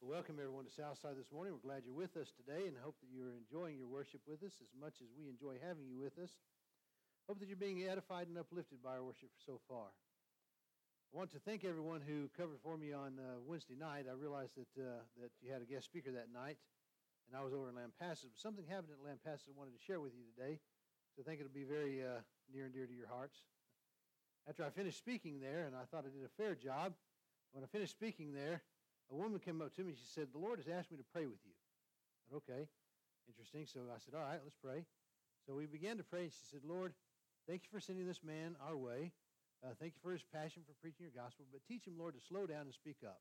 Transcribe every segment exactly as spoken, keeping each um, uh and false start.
So welcome everyone to Southside this morning. We're glad you're with us today and hope that you're enjoying your worship with us as much as we enjoy having you with us. Hope that you're being edified and uplifted by our worship so far. I want to thank everyone who covered for me on uh, Wednesday night. I realized that uh, that you had a guest speaker that night, and I was over in Lampasas. But something happened at Lampasas I wanted to share with you today, so I think it'll be very uh, near and dear to your hearts. After I finished speaking there, and I thought I did a fair job, when I finished speaking there, a woman came up to me. She said, "The Lord has asked me to pray with you." I said, "Okay, interesting." So I said, "All right, let's pray." So we began to pray, and she said, "Lord, thank you for sending this man our way. Uh, thank you for his passion for preaching your gospel, but teach him, Lord, to slow down and speak up."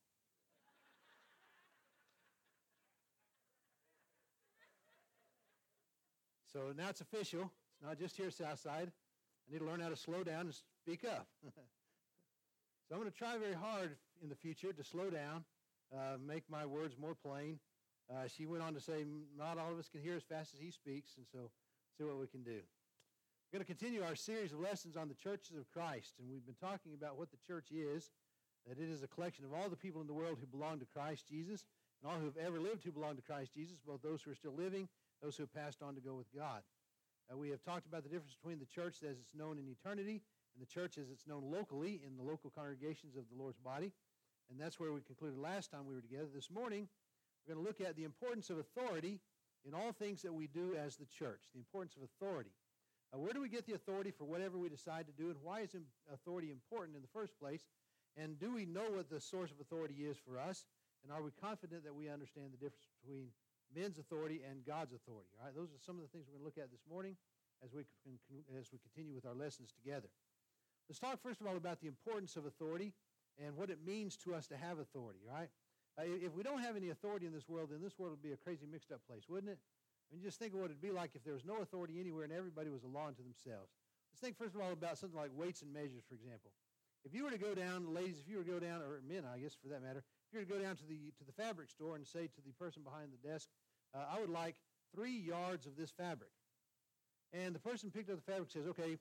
So now it's official. It's not just here at Southside. I need to learn how to slow down and speak up. So I'm going to try very hard in the future to slow down, uh, make my words more plain. Uh, she went on to say, not all of us can hear as fast as he speaks, and so see what we can do. We're going to continue our series of lessons on the churches of Christ, and we've been talking about what the church is, that it is a collection of all the people in the world who belong to Christ Jesus, and all who have ever lived who belong to Christ Jesus, both those who are still living, those who have passed on to go with God. Uh, we have talked about the difference between the church as it's known in eternity and the church as it's known locally in the local congregations of the Lord's body. And that's where we concluded last time we were together. This morning, we're going to look at the importance of authority in all things that we do as the church, the importance of authority. Uh, where do we get the authority for whatever we decide to do, and why is authority important in the first place? And do we know what the source of authority is for us? And are we confident that we understand the difference between men's authority and God's authority? All right, those are some of the things we're going to look at this morning as we as we continue with our lessons together. Let's talk first of all about the importance of authority and what it means to us to have authority, all right? Uh, if we don't have any authority in this world, then this world would be a crazy mixed up place, wouldn't it? I mean, just think of what it would be like if there was no authority anywhere and everybody was a law unto themselves. Let's think first of all about something like weights and measures, for example. If you were to go down, ladies, if you were to go down, or men, I guess for that matter, if you were to go down to the to the fabric store and say to the person behind the desk, uh, I would like three yards of this fabric. And the person picked up the fabric and says, okay,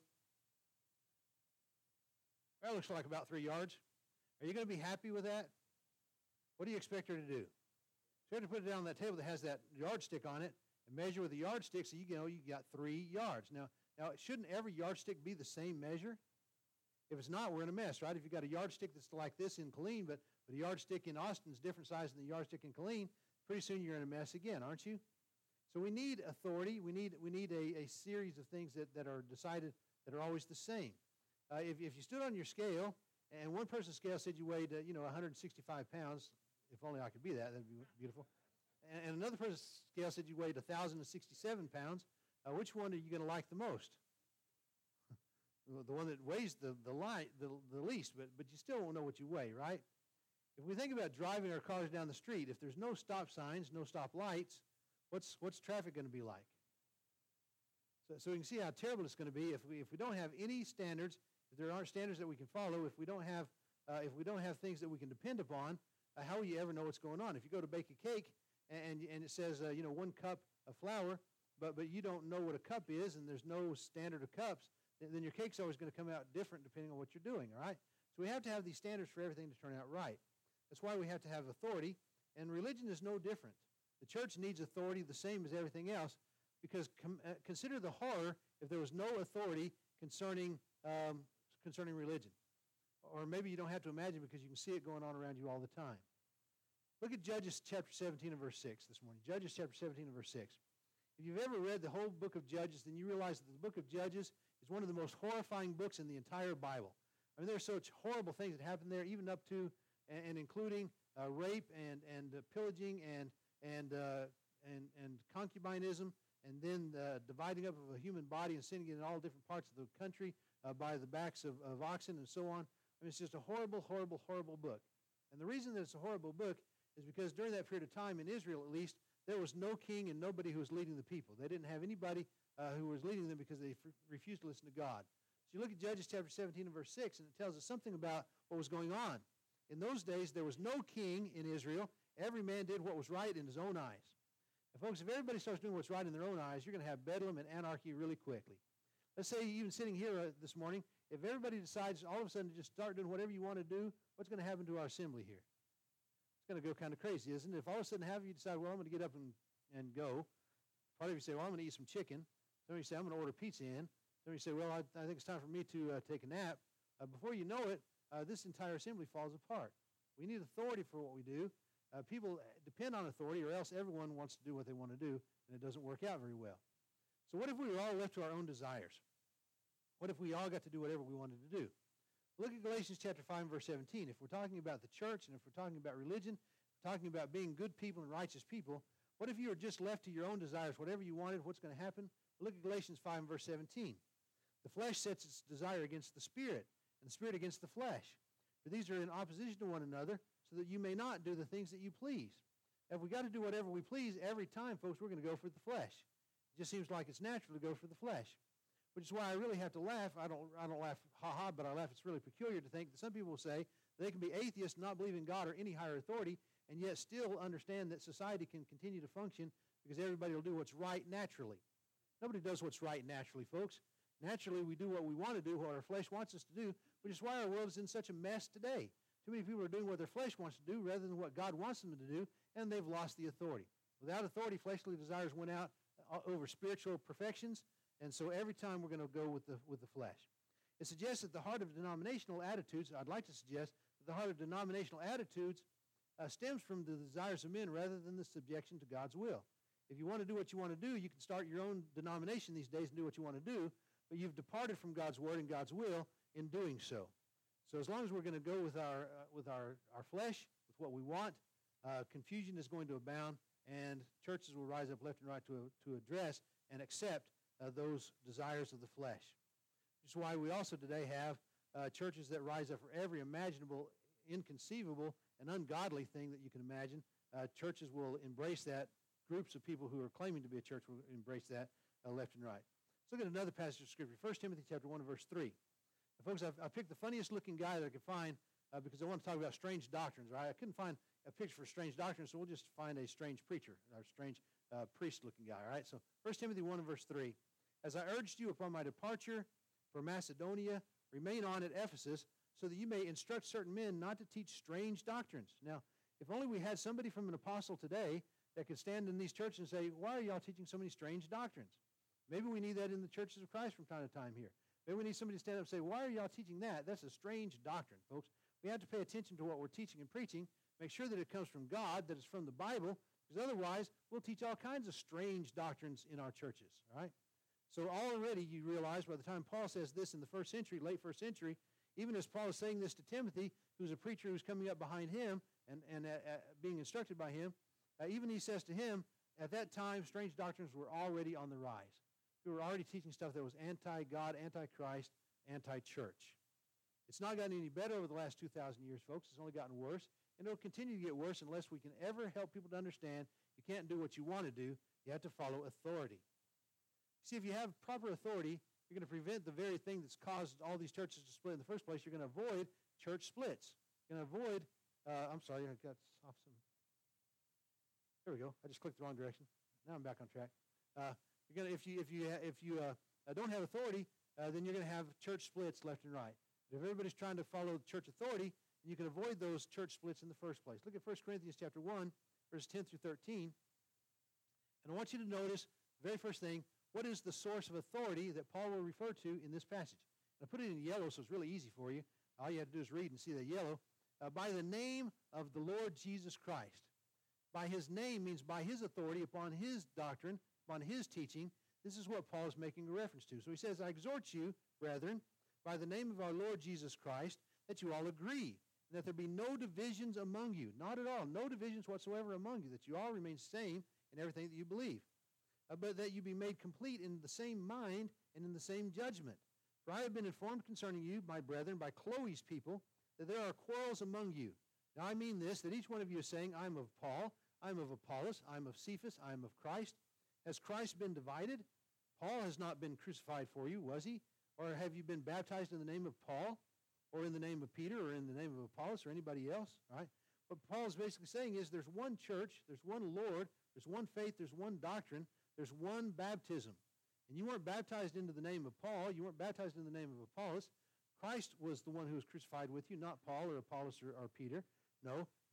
that looks like about three yards. Are you going to be happy with that? What do you expect her to do? So you have to put it down on that table that has that yardstick on it and measure with the yardstick so you know you got three yards. Now, now shouldn't every yardstick be the same measure? If it's not, we're in a mess, right? If you've got a yardstick that's like this in Killeen, but, but a yardstick in Austin is different size than the yardstick in Killeen, pretty soon you're in a mess again, aren't you? So we need authority. We need we need a, a series of things that, that are decided that are always the same. Uh, if, if you stood on your scale and one person's scale said you weighed, uh, you know, one hundred sixty-five pounds, if only I could be that, that'd be beautiful. And, and another person's scale said you weighed one thousand sixty-seven pounds, uh, which one are you going to like the most? The one that weighs the the, light, the the least, but but you still won't know what you weigh, right? If we think about driving our cars down the street, if there's no stop signs, no stop lights, what's what's traffic going to be like? So, so you can see how terrible it's going to be if we if we don't have any standards, if there aren't standards that we can follow, if we don't have uh, if we don't have things that we can depend upon, uh, how will you ever know what's going on? If you go to bake a cake and and it says uh, you know one cup of flour, but but you don't know what a cup is and there's no standard of cups, then, then your cake's always going to come out different depending on what you're doing. All right. So we have to have these standards for everything to turn out right. That's why we have to have authority, and religion is no different. The church needs authority the same as everything else, because com- uh, consider the horror if there was no authority concerning um, concerning religion. Or maybe you don't have to imagine because you can see it going on around you all the time. Look at Judges chapter seventeen and verse six this morning. Judges chapter seventeen and verse six. If you've ever read the whole book of Judges, then you realize that the book of Judges is one of the most horrifying books in the entire Bible. I mean, there are such horrible things that happen there, even up to and, and including uh, rape and and uh, pillaging and and uh, and and concubinism, and then the dividing up of a human body and sending it in all different parts of the country uh, by the backs of, of oxen and so on. I mean, it's just a horrible, horrible, horrible book. And the reason that it's a horrible book is because during that period of time, in Israel at least, there was no king and nobody who was leading the people. They didn't have anybody uh, who was leading them because they f- refused to listen to God. So you look at Judges chapter seventeen and verse six, and it tells us something about what was going on. In those days, there was no king in Israel. Every man did what was right in his own eyes. And folks, if everybody starts doing what's right in their own eyes, you're going to have bedlam and anarchy really quickly. Let's say even sitting here uh, this morning, if everybody decides all of a sudden to just start doing whatever you want to do, what's going to happen to our assembly here? It's going to go kind of crazy, isn't it? If all of a sudden half of you decide, well, I'm going to get up and, and go. Part of you say, well, I'm going to eat some chicken. Some of you say, I'm going to order pizza in. Some of you say, well, I, I think it's time for me to uh, take a nap. Uh, before you know it, uh, this entire assembly falls apart. We need authority for what we do. Uh, people depend on authority, or else everyone wants to do what they want to do, and it doesn't work out very well. So what if we were all left to our own desires? What if we all got to do whatever we wanted to do? Look at Galatians chapter five, verse seventeen. If we're talking about the church, and if we're talking about religion, talking about being good people and righteous people, what if you were just left to your own desires, whatever you wanted, what's going to happen? Look at Galatians five, verse seventeen. The flesh sets its desire against the spirit, and the spirit against the flesh. For these are in opposition to one another, so that you may not do the things that you please. If we got to do whatever we please every time, folks, we're going to go for the flesh. It just seems like it's natural to go for the flesh. Which is why I really have to laugh. I don't I don't laugh ha-ha, but I laugh. It's really peculiar to think that some people will say they can be atheists, not believe in God or any higher authority, and yet still understand that society can continue to function because everybody will do what's right naturally. Nobody does what's right naturally, folks. Naturally, we do what we want to do, what our flesh wants us to do, which is why our world is in such a mess today. Too many people are doing what their flesh wants to do rather than what God wants them to do, and they've lost the authority. Without authority, fleshly desires went out over spiritual perfections, and so every time we're going to go with the with the flesh. It suggests that the heart of denominational attitudes, I'd like to suggest that the heart of denominational attitudes uh, stems from the desires of men rather than the subjection to God's will. If you want to do what you want to do, you can start your own denomination these days and do what you want to do, but you've departed from God's word and God's will in doing so. So as long as we're going to go with our uh, with our, our flesh, with what we want, uh, confusion is going to abound, and churches will rise up left and right to, to address and accept uh, those desires of the flesh. Which is why we also today have uh, churches that rise up for every imaginable, inconceivable, and ungodly thing that you can imagine. Uh, churches will embrace that. Groups of people who are claiming to be a church will embrace that uh, left and right. Let's look at another passage of Scripture, First Timothy chapter one, verse three. Now, folks, I've, I picked the funniest-looking guy that I could find uh, because I want to talk about strange doctrines, right? I couldn't find a picture for strange doctrines, so we'll just find a strange preacher, or a strange uh, priest-looking guy, all right? So First Timothy one, verse three. As I urged you upon my departure for Macedonia, remain on at Ephesus, so that you may instruct certain men not to teach strange doctrines. Now, if only we had somebody from an apostle today that could stand in these churches and say, why are y'all teaching so many strange doctrines? Maybe we need that in the churches of Christ from time to time here. Maybe we need somebody to stand up and say, why are y'all teaching that? That's a strange doctrine, folks. We have to pay attention to what we're teaching and preaching, make sure that it comes from God, that it's from the Bible, because otherwise we'll teach all kinds of strange doctrines in our churches, all right? So already you realize by the time Paul says this in the first century, late first century, even as Paul is saying this to Timothy, who's a preacher who's coming up behind him and, and uh, uh, being instructed by him, uh, even he says to him, at that time, strange doctrines were already on the rise. We were already teaching stuff that was anti-God, anti-Christ, anti-church. It's not gotten any better over the last two thousand years, folks. It's only gotten worse, and it'll continue to get worse unless we can ever help people to understand you can't do what you want to do. You have to follow authority. See, if you have proper authority, you're going to prevent the very thing that's caused all these churches to split in the first place. You're going to avoid church splits. You're going to avoid, uh, I'm sorry, I got off some. There we go. I just clicked the wrong direction. Now I'm back on track. Uh, you're going to, if you if you if you uh, don't have authority, uh, then you're going to have church splits left and right. But if everybody's trying to follow church authority, you can avoid those church splits in the first place. Look at First Corinthians chapter one, verses ten through thirteen. And I want you to notice the very first thing. What is the source of authority that Paul will refer to in this passage? I put it in yellow so it's really easy for you. All you have to do is read and see the yellow. Uh, by the name of the Lord Jesus Christ. By his name means by his authority upon his doctrine, upon his teaching. This is what Paul is making a reference to. So he says, I exhort you, brethren, by the name of our Lord Jesus Christ, that you all agree, and that there be no divisions among you. Not at all. No divisions whatsoever among you, that you all remain same in everything that you believe. Uh, but that you be made complete in the same mind and in the same judgment. For I have been informed concerning you, my brethren, by Chloe's people, that there are quarrels among you. Now I mean this, that each one of you is saying, I'm of Paul, I'm of Apollos, I'm of Cephas, I'm of Christ. Has Christ been divided? Paul has not been crucified for you, was he? Or have you been baptized in the name of Paul, or in the name of Peter, or in the name of Apollos, or anybody else? Right? What Paul is basically saying is there's one church, there's one Lord, there's one faith, there's one doctrine, there's one baptism. And you weren't baptized into the name of Paul. You weren't baptized in the name of Apollos. Christ was the one who was crucified with you, not Paul or Apollos or, or Peter. No,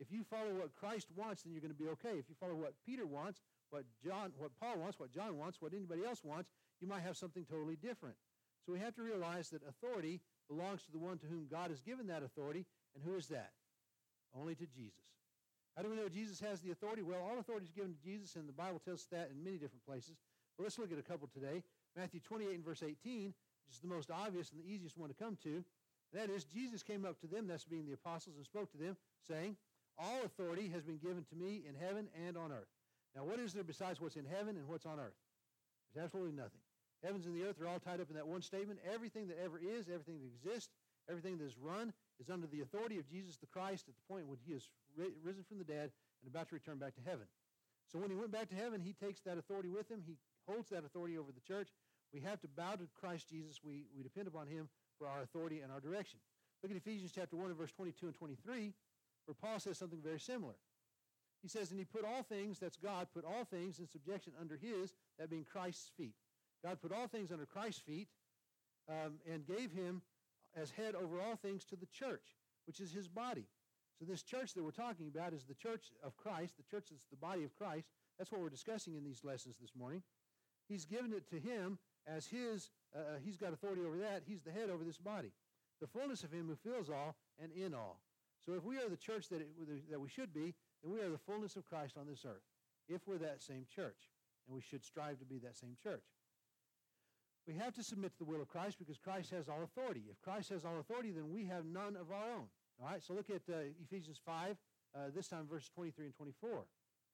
If you follow what Christ wants, then you're going to be okay. If you follow what Peter wants, what John, what Paul wants, what John wants, what anybody else wants, you might have something totally different. So we have to realize that authority belongs to the one to whom God has given that authority. And who is that? Only to Jesus. How do we know Jesus has the authority? Well, all authority is given to Jesus, and the Bible tells us that in many different places. But let's look at a couple today. Matthew twenty-eight and verse eighteen, which is the most obvious and the easiest one to come to. That is, Jesus came up to them, that's being the apostles, and spoke to them, saying, all authority has been given to me in heaven and on earth. Now, what is there besides what's in heaven and what's on earth? There's absolutely nothing. Heavens and the earth are all tied up in that one statement. Everything that ever is, everything that exists, everything that is run is under the authority of Jesus the Christ at the point when he is risen from the dead and about to return back to heaven. So when he went back to heaven, he takes that authority with him. He holds that authority over the church. We have to bow to Christ Jesus. We, we depend upon him for our authority and our direction. Look at Ephesians chapter one and verse twenty-two and twenty-three, where Paul says something very similar. He says, and he put all things, that's God, put all things in subjection under his, that being Christ's feet. God put all things under Christ's feet um, and gave him as head over all things to the church, which is his body. So this church that we're talking about is the church of Christ, the church that's the body of Christ. That's what we're discussing in these lessons this morning. He's given it to him as his, uh, he's got authority over that. He's the head over this body. The fullness of him who fills all and in all. So if we are the church that, it, that we should be, then we are the fullness of Christ on this earth, if we're that same church. And we should strive to be that same church. We have to submit to the will of Christ because Christ has all authority. If Christ has all authority, then we have none of our own. All right, so look at uh, Ephesians five, uh, this time verses twenty-three and twenty-four.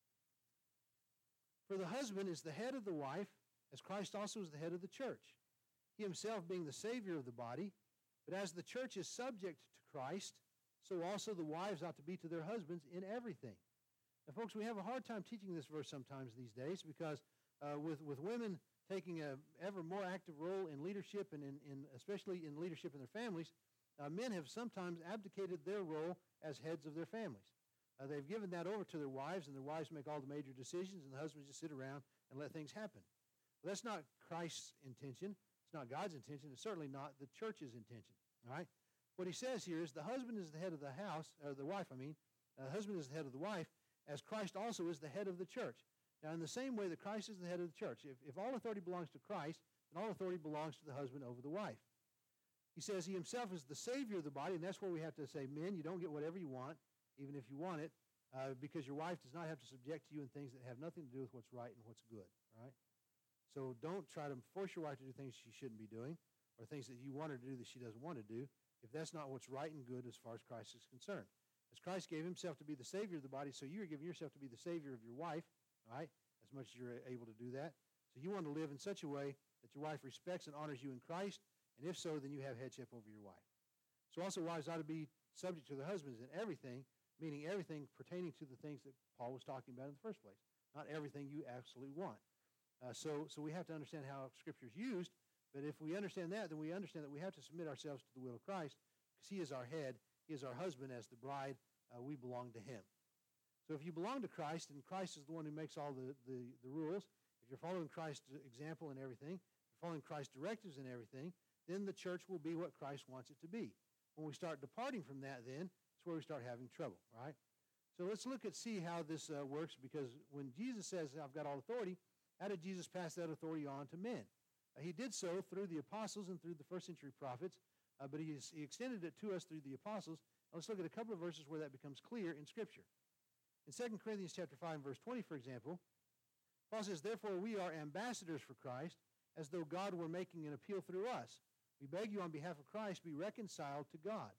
For the husband is the head of the wife, as Christ also is the head of the church, he himself being the Savior of the body. But as the church is subject to Christ, so also the wives ought to be to their husbands in everything. Now, folks, we have a hard time teaching this verse sometimes these days because uh, with, with women taking a ever more active role in leadership and in, in especially in leadership in their families, uh, men have sometimes abdicated their role as heads of their families. Uh, they've given that over to their wives, and their wives make all the major decisions, and the husbands just sit around and let things happen. Well, that's not Christ's intention. It's not God's intention. It's certainly not the church's intention. All right? What he says here is the husband is the head of the house, or the wife, I mean. The uh, husband is the head of the wife, as Christ also is the head of the church. Now, in the same way that Christ is the head of the church, if, if all authority belongs to Christ, then all authority belongs to the husband over the wife. He says he himself is the Savior of the body, and that's where we have to say, men, you don't get whatever you want, even if you want it, uh, because your wife does not have to subject to you in things that have nothing to do with what's right and what's good, all right? So don't try to force your wife to do things she shouldn't be doing or things that you want her to do that she doesn't want to do if that's not what's right and good as far as Christ is concerned. As Christ gave himself to be the Savior of the body, so you are giving yourself to be the Savior of your wife, all right, as much as you're able to do that. So you want to live in such a way that your wife respects and honors you in Christ, and if so, then you have headship over your wife. So also wives ought to be subject to their husbands in everything, meaning everything pertaining to the things that Paul was talking about in the first place, not everything you absolutely want. Uh, so, so we have to understand how Scripture is used, but if we understand that, then we understand that we have to submit ourselves to the will of Christ because he is our head, he is our husband. As the bride, uh, we belong to him. So if you belong to Christ, and Christ is the one who makes all the, the, the rules, if you're following Christ's example in everything, if you're following Christ's directives in everything, then the church will be what Christ wants it to be. When we start departing from that, then, it's where we start having trouble, right? So let's look at, see how this uh, works, because when Jesus says, I've got all authority, how did Jesus pass that authority on to men? Uh, he did so through the apostles and through the first century prophets, uh, but he, he extended it to us through the apostles. Now let's look at a couple of verses where that becomes clear in Scripture. In Second Corinthians chapter five, verse twenty, for example, Paul says, therefore we are ambassadors for Christ, as though God were making an appeal through us. We beg you on behalf of Christ, be reconciled to God.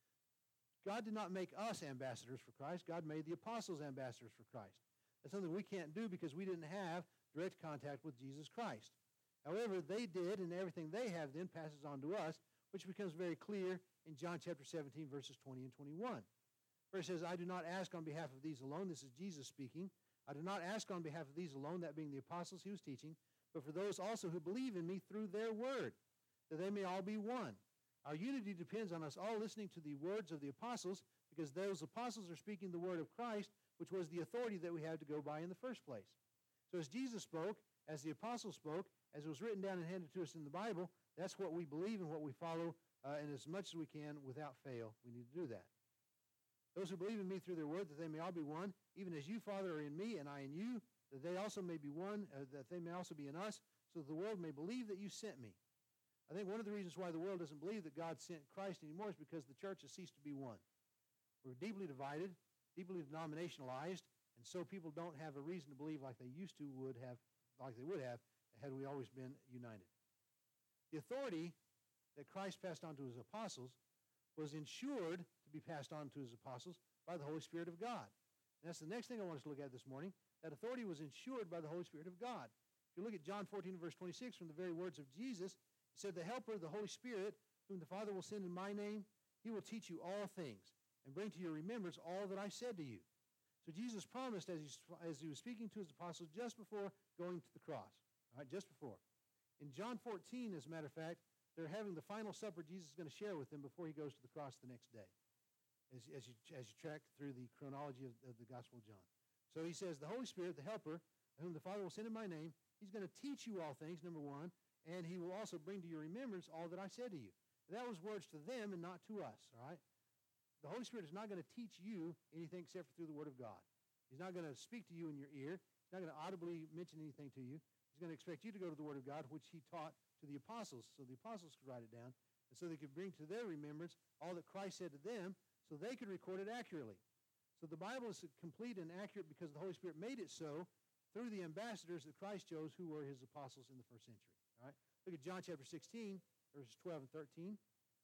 God did not make us ambassadors for Christ. God made the apostles ambassadors for Christ. That's something we can't do because we didn't have direct contact with Jesus Christ. However, they did, and everything they have then passes on to us, which becomes very clear in John chapter seventeen, verses twenty and twenty-one. Where it says, I do not ask on behalf of these alone. This is Jesus speaking. I do not ask on behalf of these alone, that being the apostles he was teaching, but for those also who believe in me through their word, that they may all be one. Our unity depends on us all listening to the words of the apostles, because those apostles are speaking the word of Christ, which was the authority that we had to go by in the first place. So as Jesus spoke, as the apostles spoke, as it was written down and handed to us in the Bible, that's what we believe and what we follow, uh, and as much as we can, without fail, we need to do that. Those who believe in me through their word, that they may all be one, even as you, Father, are in me, and I in you, that they also may be one, uh, that they may also be in us, so that the world may believe that you sent me. I think one of the reasons why the world doesn't believe that God sent Christ anymore is because the church has ceased to be one. We're deeply divided, deeply denominationalized, and so people don't have a reason to believe like they used to would have, like they would have, had we always been united. The authority that Christ passed on to his apostles was ensured to be passed on to his apostles by the Holy Spirit of God. And that's the next thing I want us to look at this morning. That authority was ensured by the Holy Spirit of God. If you look at John fourteen, verse twenty-six, from the very words of Jesus, he said, the Helper, the Holy Spirit, whom the Father will send in my name, he will teach you all things and bring to your remembrance all that I said to you. So Jesus promised as he, as he was speaking to his apostles just before going to the cross, all right, just before. In John fourteen, as a matter of fact, they're having the final supper Jesus is going to share with them before he goes to the cross the next day, as, as, you, as you track through the chronology of, of the Gospel of John. So he says, the Holy Spirit, the Helper, whom the Father will send in my name, he's going to teach you all things, number one, and he will also bring to your remembrance all that I said to you. That was words to them and not to us, all right? The Holy Spirit is not going to teach you anything except for through the Word of God. He's not going to speak to you in your ear. He's not going to audibly mention anything to you. He's going to expect you to go to the Word of God, which he taught to the apostles, so the apostles could write it down, and so they could bring to their remembrance all that Christ said to them, so they could record it accurately. So the Bible is complete and accurate because the Holy Spirit made it so through the ambassadors that Christ chose, who were his apostles in the first century. All right? Look at John chapter sixteen, verses twelve and thirteen.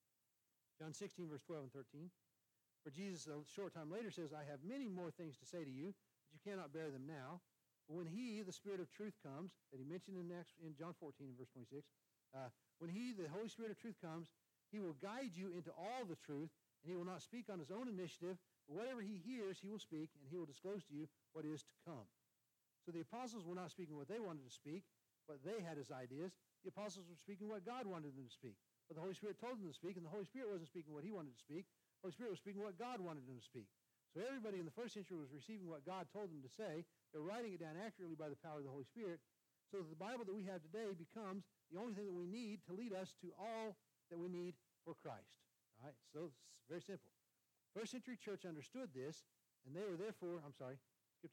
John sixteen, verse twelve and thirteen. For Jesus, a short time later, says, I have many more things to say to you, but you cannot bear them now. But when he, the Spirit of truth, comes, that he mentioned in, next, in John fourteen, verse twenty-six, uh, when he, the Holy Spirit of truth, comes, he will guide you into all the truth, and he will not speak on his own initiative, but whatever he hears, he will speak, and he will disclose to you what is to come. So the apostles were not speaking what they wanted to speak, but they had his ideas. The apostles were speaking what God wanted them to speak. But the Holy Spirit told them to speak, and the Holy Spirit wasn't speaking what he wanted to speak. The Holy Spirit was speaking what God wanted them to speak. So everybody in the first century was receiving what God told them to say. They're writing it down accurately by the power of the Holy Spirit, so that the Bible that we have today becomes the only thing that we need to lead us to all that we need for Christ. All right? So it's very simple. First century church understood this, and they were therefore, I'm sorry, skip.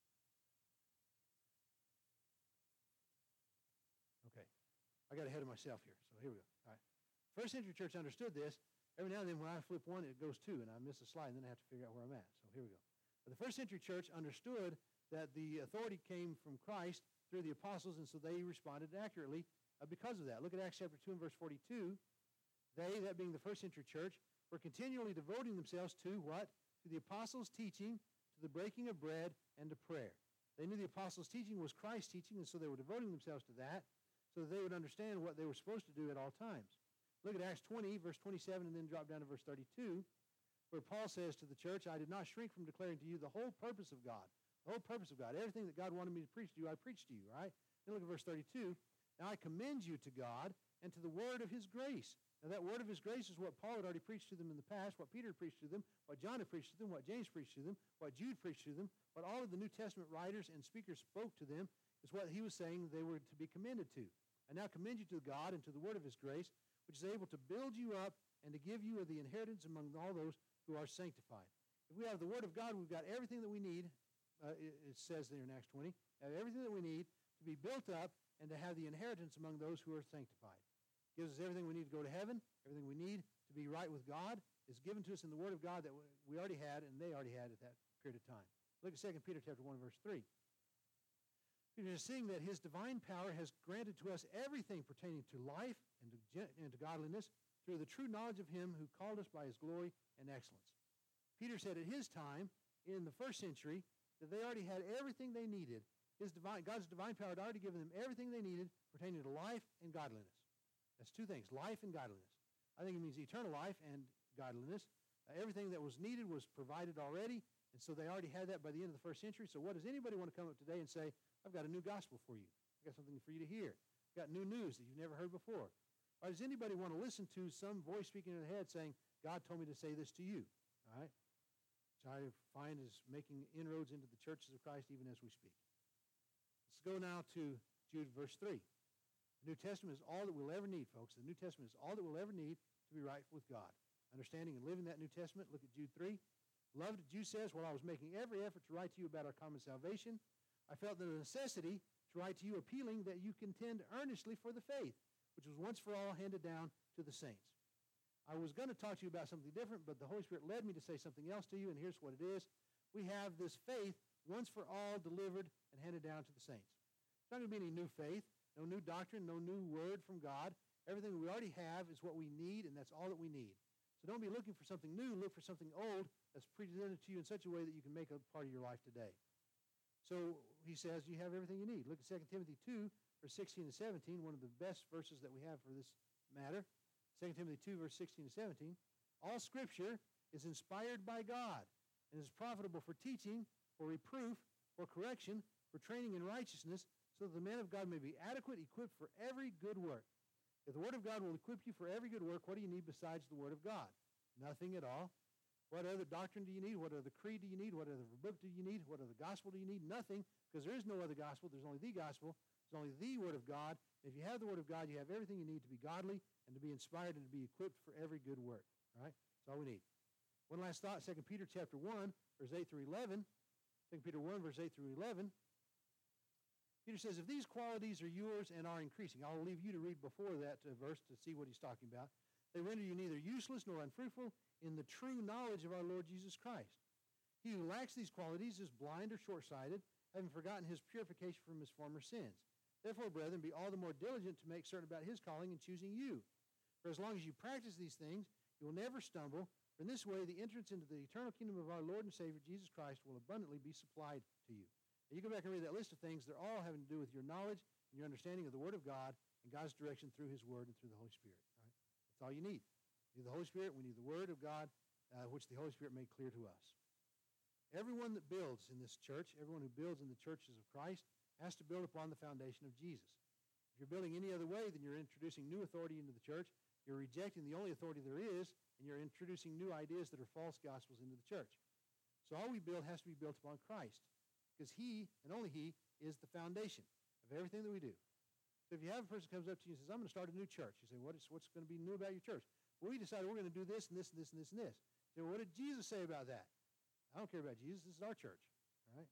Okay. I got ahead of myself here, so here we go. All right. First century church understood this. Every now and then when I flip one, it goes two, and I miss a slide, and then I have to figure out where I'm at. So here we go. But the first century church understood that the authority came from Christ through the apostles, and so they responded accurately uh, because of that. Look at Acts chapter two and verse forty-two. They, that being the first century church, were continually devoting themselves to what? To the apostles' teaching, to the breaking of bread, and to prayer. They knew the apostles' teaching was Christ's teaching, and so they were devoting themselves to that so that they would understand what they were supposed to do at all times. Look at Acts twenty, verse twenty-seven, and then drop down to verse thirty-two, where Paul says to the church, I did not shrink from declaring to you the whole purpose of God. The whole purpose of God. Everything that God wanted me to preach to you, I preached to you, right? Then look at verse thirty-two. Now I commend you to God and to the word of his grace. Now that word of his grace is what Paul had already preached to them in the past, what Peter had preached to them, what John had preached to them, what James preached to them, what Jude preached to them, what all of the New Testament writers and speakers spoke to them is what he was saying they were to be commended to. I now commend you to God and to the word of his grace, which is able to build you up and to give you the inheritance among all those who are sanctified. If we have the word of God, we've got everything that we need. Uh, it, it says there in Acts twenty, have everything that we need to be built up and to have the inheritance among those who are sanctified. Gives us everything we need to go to heaven, everything we need to be right with God is given to us in the Word of God that we already had and they already had at that period of time. Look at Second Peter chapter one, verse three. Peter is seeing that his divine power has granted to us everything pertaining to life and to, and to godliness through the true knowledge of him who called us by his glory and excellence. Peter said at his time, in the first century, that they already had everything they needed. His divine, God's divine power had already given them everything they needed pertaining to life and godliness. That's two things, life and godliness. I think it means eternal life and godliness. Uh, everything that was needed was provided already, and so they already had that by the end of the first century. So what does anybody want to come up today and say, I've got a new gospel for you. I've got something for you to hear. I've got new news that you've never heard before. Or does anybody want to listen to some voice speaking in their head saying, God told me to say this to you? All right? Which I find is making inroads into the churches of Christ even as we speak. Let's go now to Jude verse three. The New Testament is all that we'll ever need, folks. The New Testament is all that we'll ever need to be right with God. Understanding and living that New Testament, look at Jude three. Beloved, Jude says, while I was making every effort to write to you about our common salvation, I felt the necessity to write to you appealing that you contend earnestly for the faith, which was once for all handed down to the saints. I was going to talk to you about something different, but the Holy Spirit led me to say something else to you, and here's what it is. We have this faith once for all delivered and handed down to the saints. It's not going to be any new faith, no new doctrine, no new word from God. Everything we already have is what we need, and that's all that we need. So don't be looking for something new. Look for something old that's presented to you in such a way that you can make a part of your life today. So he says you have everything you need. Look at Second Timothy two, verse sixteen and seventeen, one of the best verses that we have for this matter. Second Timothy two, verse sixteen and seventeen. All Scripture is inspired by God and is profitable for teaching, for reproof, for correction, for training in righteousness, so that the man of God may be adequate, equipped for every good work. If the Word of God will equip you for every good work, what do you need besides the Word of God? Nothing at all. What other doctrine do you need? What other creed do you need? What other book do you need? What other gospel do you need? Nothing, because there is no other gospel. There's only the gospel. There's only the Word of God. If you have the Word of God, you have everything you need to be godly and to be inspired and to be equipped for every good work. All right? That's all we need. One last thought, Second Peter chapter one, verse eight through eleven. Second Peter one, verse eight through eleven. Peter says, if these qualities are yours and are increasing, I'll leave you to read before that uh, verse to see what he's talking about. They render you neither useless nor unfruitful in the true knowledge of our Lord Jesus Christ. He who lacks these qualities is blind or short-sighted, having forgotten his purification from his former sins. Therefore, brethren, be all the more diligent to make certain about his calling and choosing you. For as long as you practice these things, you will never stumble. For in this way, the entrance into the eternal kingdom of our Lord and Savior Jesus Christ will abundantly be supplied to you. And you go back and read that list of things. They're all having to do with your knowledge and your understanding of the Word of God and God's direction through His Word and through the Holy Spirit. Right? That's all you need. We need the Holy Spirit. We need the Word of God, uh, which the Holy Spirit made clear to us. Everyone that builds in this church, everyone who builds in the churches of Christ, has to build upon the foundation of Jesus. If you're building any other way, then you're introducing new authority into the church. You're rejecting the only authority there is, and you're introducing new ideas that are false gospels into the church. So all we build has to be built upon Christ, because He, and only He, is the foundation of everything that we do. So if you have a person who comes up to you and says, I'm going to start a new church, you say, what is, what's going to be new about your church? Well, we decided we're going to do this and this and this and this and this. You say, well, what did Jesus say about that? I don't care about Jesus. This is our church. All right?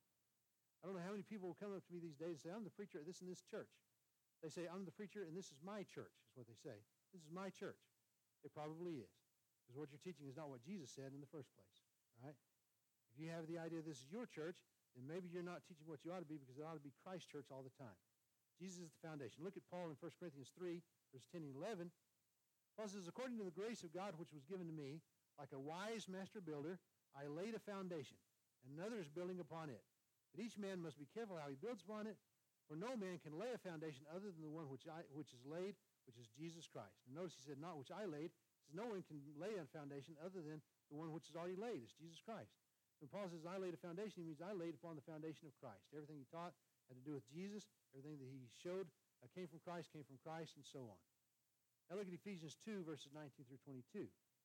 I don't know how many people will come up to me these days and say, I'm the preacher at this and this church. They say, I'm the preacher and this is my church, is what they say. This is my church. It probably is, because what you're teaching is not what Jesus said in the first place. All right? If you have the idea this is your church, then maybe you're not teaching what you ought to be, because it ought to be Christ's church all the time. Jesus is the foundation. Look at Paul in First Corinthians three, verses ten and eleven. Paul says, according to the grace of God which was given to me, like a wise master builder, I laid a foundation, and another is building upon it. But each man must be careful how he builds upon it, for no man can lay a foundation other than the one which I, which is laid, which is Jesus Christ. And notice he said, not which I laid. He says, no one can lay a foundation other than the one which is already laid. It's Jesus Christ. When Paul says, I laid a foundation, he means I laid upon the foundation of Christ. Everything he taught had to do with Jesus. Everything that he showed uh, came from Christ, came from Christ, and so on. Now look at Ephesians two, verses nineteen through twenty-two.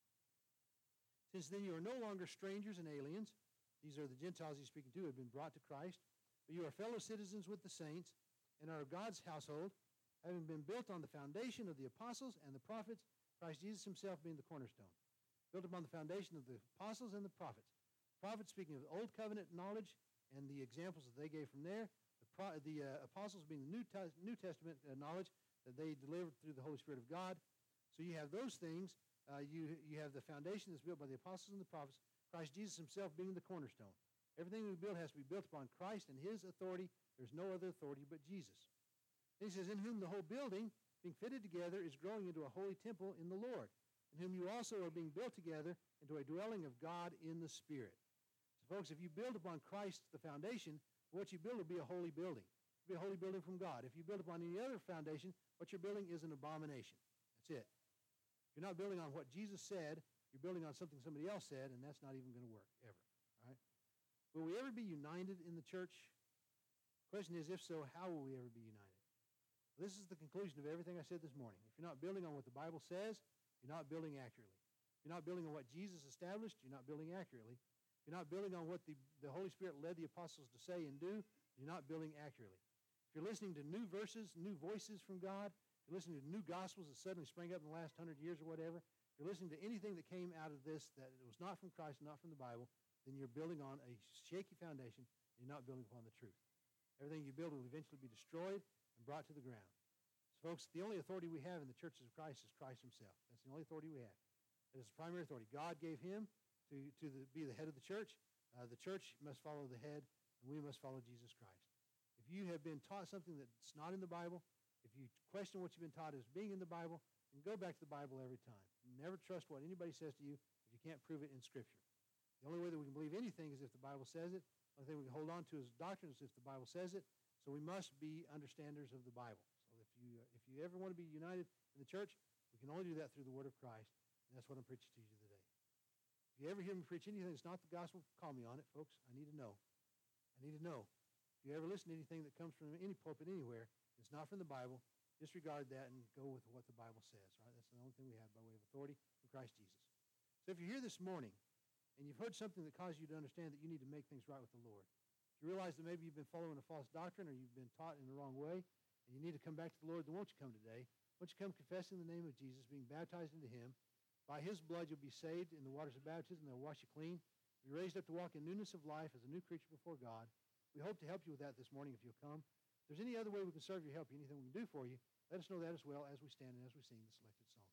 Since then you are no longer strangers and aliens. These are the Gentiles he's speaking to, who have been brought to Christ. But you are fellow citizens with the saints and are of God's household, having been built on the foundation of the apostles and the prophets, Christ Jesus himself being the cornerstone. Built upon the foundation of the apostles and the prophets. The prophets speaking of Old Covenant knowledge and the examples that they gave from there. The, pro, the uh, apostles being the New, te- New Testament uh, knowledge that they delivered through the Holy Spirit of God. So you have those things. Uh, you, you have the foundation that's built by the apostles and the prophets, Christ Jesus himself being the cornerstone. Everything we build has to be built upon Christ and his authority. There's no other authority but Jesus. And he says, in whom the whole building, being fitted together, is growing into a holy temple in the Lord, in whom you also are being built together into a dwelling of God in the Spirit. So folks, if you build upon Christ, the foundation, what you build will be a holy building. It'll be a holy building from God. If you build upon any other foundation, what you're building is an abomination. That's it. If you're not building on what Jesus said, you're building on something somebody else said, and that's not even going to work, ever. All right? Will we ever be united in the church? The question is, if so, how will we ever be united? Well, this is the conclusion of everything I said this morning. If you're not building on what the Bible says, you're not building accurately. If you're not building on what Jesus established, you're not building accurately. If you're not building on what the, the Holy Spirit led the apostles to say and do, you're not building accurately. If you're listening to new verses, new voices from God, if you're listening to new gospels that suddenly sprang up in the last hundred years or whatever, if you're listening to anything that came out of this that it was not from Christ, not from the Bible, then you're building on a shaky foundation. You're not building upon the truth. Everything you build will eventually be destroyed and brought to the ground. So, folks, the only authority we have in the churches of Christ is Christ himself. That's the only authority we have. It is the primary authority. God gave him to, to the, be the head of the church. Uh, the church must follow the head, and we must follow Jesus Christ. If you have been taught something that's not in the Bible, if you question what you've been taught as being in the Bible, then go back to the Bible every time. Never trust what anybody says to you if you can't prove it in Scripture. The only way that we can believe anything is if the Bible says it. The only thing we can hold on to as doctrine is if the Bible says it. So we must be understanders of the Bible. So if you uh, if you ever want to be united in the church, we can only do that through the Word of Christ. And that's what I'm preaching to you today. If you ever hear me preach anything that's not the gospel, call me on it, folks. I need to know. I need to know. If you ever listen to anything that comes from any pulpit anywhere, it's not from the Bible, disregard that and go with what the Bible says. Right? That's the only thing we have by way of authority from Christ Jesus. So if you're here this morning and you've heard something that causes you to understand that you need to make things right with the Lord, if you realize that maybe you've been following a false doctrine or you've been taught in the wrong way and you need to come back to the Lord, then won't you come today? Won't you come confessing the name of Jesus, being baptized into him? By his blood you'll be saved in the waters of baptism. They'll wash you clean. Be raised up to walk in newness of life as a new creature before God. We hope to help you with that this morning if you'll come. If there's any other way we can serve you, help you, anything we can do for you, let us know that as well as we stand and as we sing the selected song.